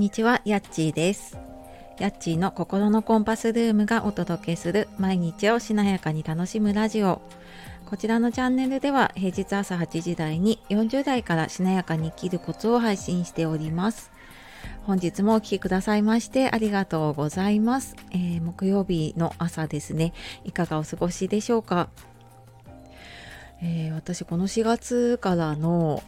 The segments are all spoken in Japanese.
にちは、やっちーです。やっちーの心のコンパスルームがお届けする毎日をしなやかに楽しむラジオ。こちらのチャンネルでは平日朝8時台に40代からしなやかに生きるコツを配信しております。本日もお聞きくださいましてありがとうございます。木曜日の朝ですね。いかがお過ごしでしょうか。私この4月からの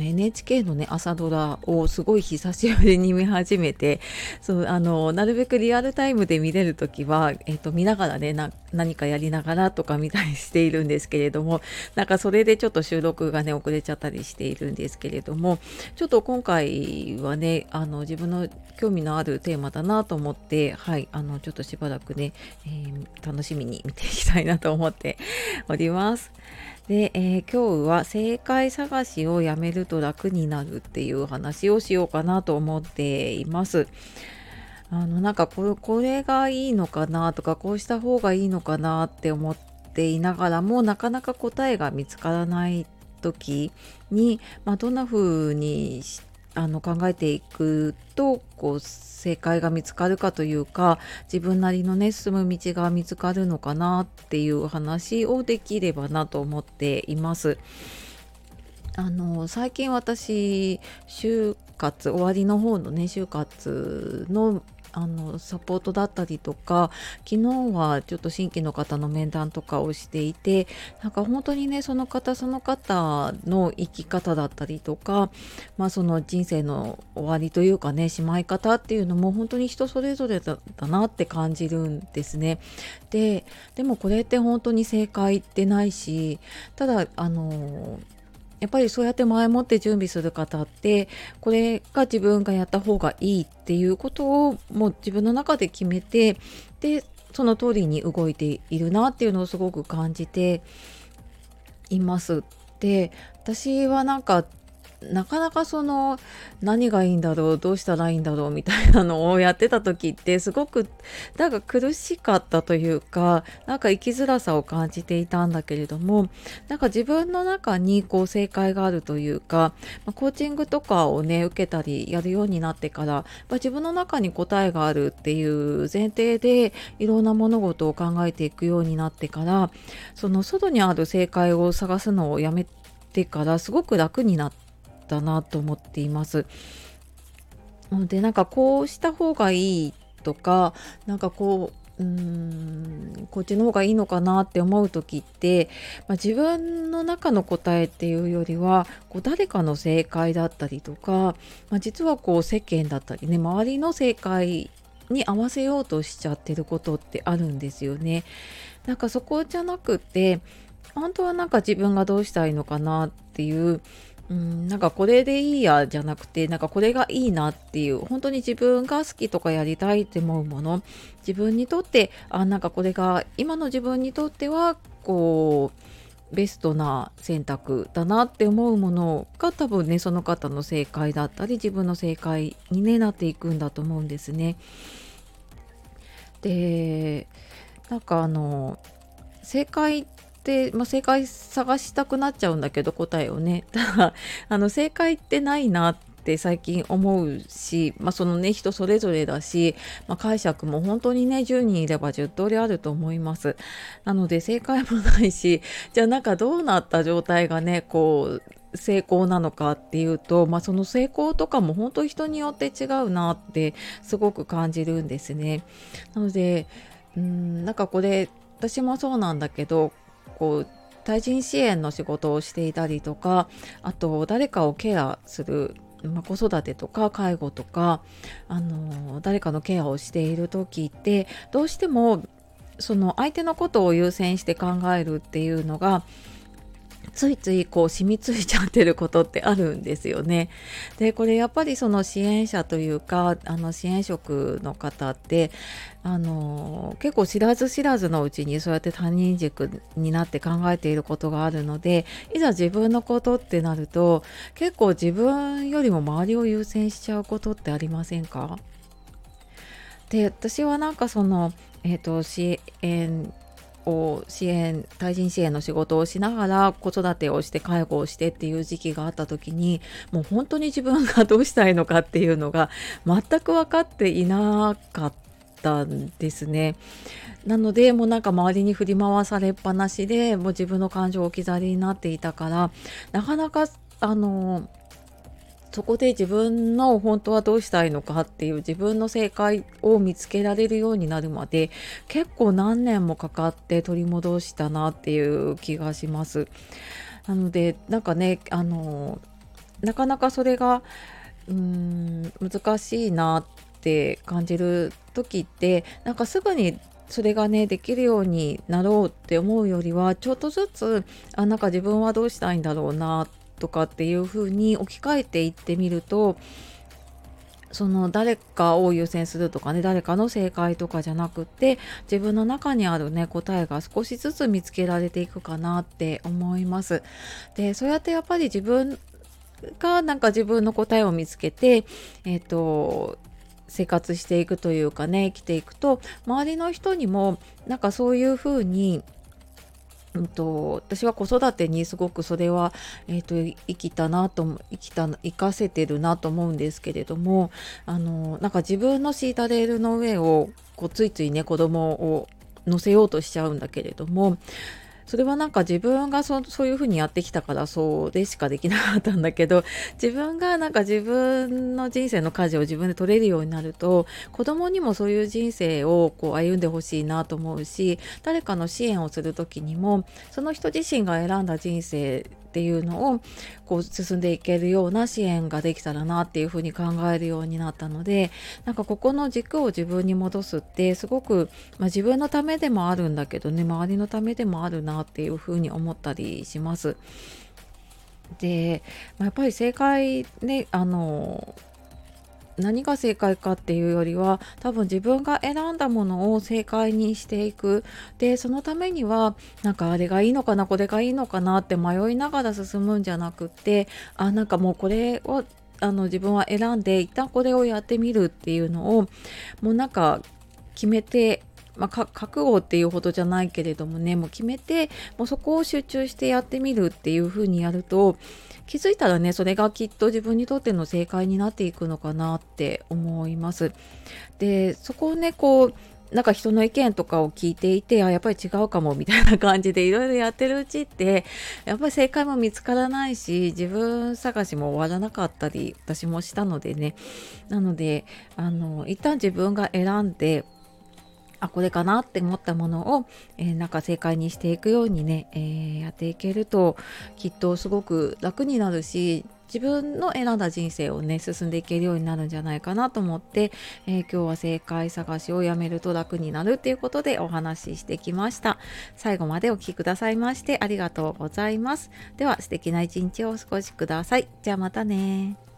NHK のね朝ドラをすごい久しぶりに見始めて、なるべくリアルタイムで見れるときは、見ながらね何かやりながらとか見たりしているんですけれども、なんかそれでちょっと収録がね遅れちゃったりしているんですけれども、ちょっと今回はね自分の興味のあるテーマだなと思って、ちょっとしばらくね、楽しみに見ていきたいなと思っております。で、今日は正解探しをやめると楽になるっていう話をしようかなと思っています。なんかこれがいいのかなとか、こうした方がいいのかなって思っていながらも、なかなか答えが見つからない時に、どんな風に考えていくと正解が見つかるかというか、自分なりのね進む道が見つかるのかなっていう話をできればなと思っています。最近私就活終わりの方のね就活のサポートだったりとか、昨日はちょっと新規の方の面談とかをしていて、なんか本当にねその方その方の生き方だったりとか、その人生の終わりというかねしまい方っていうのも本当に人それぞれだなって感じるんですね。でもこれって本当に正解ってないし、ただやっぱりそうやって前もって準備する方って、これが自分がやった方がいいっていうことをもう自分の中で決めて、でその通りに動いているなっていうのをすごく感じています。で、私はなかなか何がいいんだろう、どうしたらいいんだろうみたいなのをやってた時ってすごく苦しかったというか、生きづらさを感じていたんだけれども、自分の中に正解があるというか、コーチングとかをね受けたりやるようになってから、自分の中に答えがあるっていう前提でいろんな物事を考えていくようになってから、その外にある正解を探すのをやめてからすごく楽になったなと思っています。でこうした方がいいとか、こっちの方がいいのかなって思う時って、自分の中の答えっていうよりは誰かの正解だったりとか、実は世間だったりね周りの正解に合わせようとしちゃってることってあるんですよね。そこじゃなくて、本当は自分がどうしたらいいのかなっていう、これでいいやじゃなくて、これがいいなっていう、本当に自分が好きとかやりたいって思うもの、自分にとってこれが今の自分にとってはベストな選択だなって思うものが多分ねその方の正解だったり自分の正解に、ね、なっていくんだと思うんですね。で正解って、正解探したくなっちゃうんだけど答えをね、ただ正解ってないなって最近思うし、そのね人それぞれだし、解釈も本当にね10人いれば10通りあると思います。なので正解もないし、じゃあどうなった状態がね成功なのかっていうと、その成功とかも本当に人によって違うなってすごく感じるんですね。なのでこれ私もそうなんだけど、対人支援の仕事をしていたりとか、あと誰かをケアする、子育てとか介護とか誰かのケアをしている時って、どうしてもその相手のことを優先して考えるっていうのがついつい染みついちゃってることってあるんですよね。でこれやっぱりその支援者というか支援職の方って結構知らず知らずのうちにそうやって他人軸になって考えていることがあるので、いざ自分のことってなると結構自分よりも周りを優先しちゃうことってありませんか？で私は支援対人支援の仕事をしながら子育てをして介護をしてっていう時期があった時に、もう本当に自分がどうしたいのかっていうのが全く分かっていなかったんですね。なのでもうなんか周りに振り回されっぱなしで、もう自分の感情置き去りになっていたから、なかなかそこで自分の本当はどうしたいのかっていう自分の正解を見つけられるようになるまで結構何年もかかって取り戻したなっていう気がします。なのでなんかね、なかなかそれが難しいなって感じる時って、なんかすぐにそれがねできるようになろうって思うよりは、ちょっとずつなんか自分はどうしたいんだろうなとかっていう風に置き換えていってみると、その誰かを優先するとかね、誰かの正解とかじゃなくて、自分の中にあるね答えが少しずつ見つけられていくかなって思います。で、そうやってやっぱり自分がなんか自分の答えを見つけて、生活していくというかね、生きていくと周りの人にもなんかそういう風に、私は子育てにすごくそれは、生かせてるなと思うんですけれども、なんか自分の敷いたレールの上をこうついついね子供を乗せようとしちゃうんだけれども、それはなんか自分がそういう風にやってきたからそうでしかできなかったんだけど、自分がなんか自分の人生の舵を自分で取れるようになると、子供にもそういう人生をこう歩んでほしいなと思うし、誰かの支援をする時にもその人自身が選んだ人生っていうのをこう進んでいけるような支援ができたらなっていうふうに考えるようになったので、なんかここの軸を自分に戻すってすごく、自分のためでもあるんだけどね、周りのためでもあるなっていうふうに思ったりします。で、やっぱり正解ね、何が正解かっていうよりは、多分自分が選んだものを正解にしていく。で、そのためにはなんかあれがいいのかなこれがいいのかなって迷いながら進むんじゃなくって、なんかもうこれを自分は選んで一旦これをやってみるっていうのをもうなんか決めて、覚悟っていうほどじゃないけれどもね、もう決めて、もうそこを集中してやってみるっていう風にやると、気づいたらね、それがきっと自分にとっての正解になっていくのかなって思います。で、そこをね、こう、なんか人の意見とかを聞いていて、やっぱり違うかもみたいな感じでいろいろやってるうちって、やっぱり正解も見つからないし、自分探しも終わらなかったり、私もしたのでね。なので、一旦自分が選んで、これかなって思ったものを、なんか正解にしていくようにね、やっていけるときっとすごく楽になるし、自分の選んだ人生をね進んでいけるようになるんじゃないかなと思って、今日は正解探しをやめると楽になるっていうことでお話ししてきました。最後までお聞きくださいましてありがとうございます。では素敵な一日をお過ごしください。じゃあまたね。